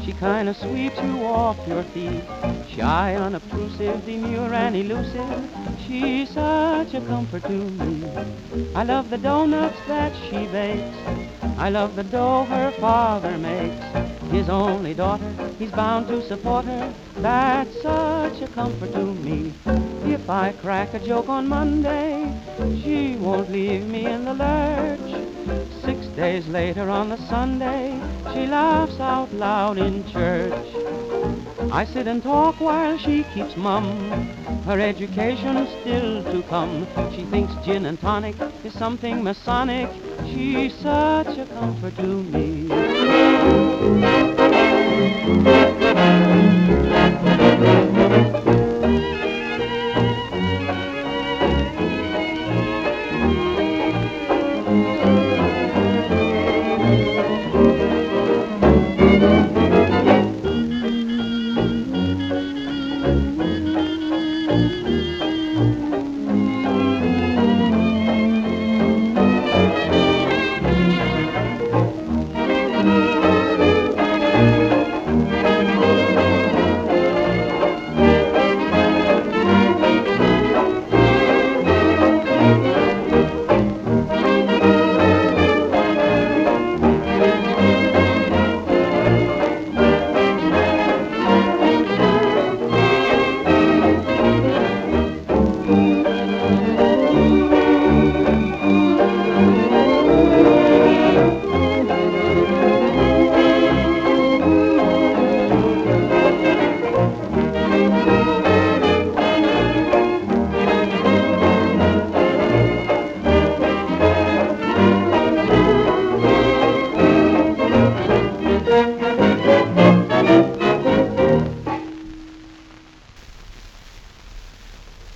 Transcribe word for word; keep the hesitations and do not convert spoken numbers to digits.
She kinda sweeps you off your feet. Shy, unobtrusive, demure and elusive. She's such a comfort to me. I love the doughnuts that she bakes. I love the dough her father makes. His only daughter, he's bound to support her. That's such a comfort to me. If I crack a joke on Monday, she won't leave me in the lurch. Six days later on the Sunday, she laughs out loud in church. I sit and talk while she keeps mum. Her education's still to come. She thinks gin and tonic is something Masonic. She's such a comfort to me.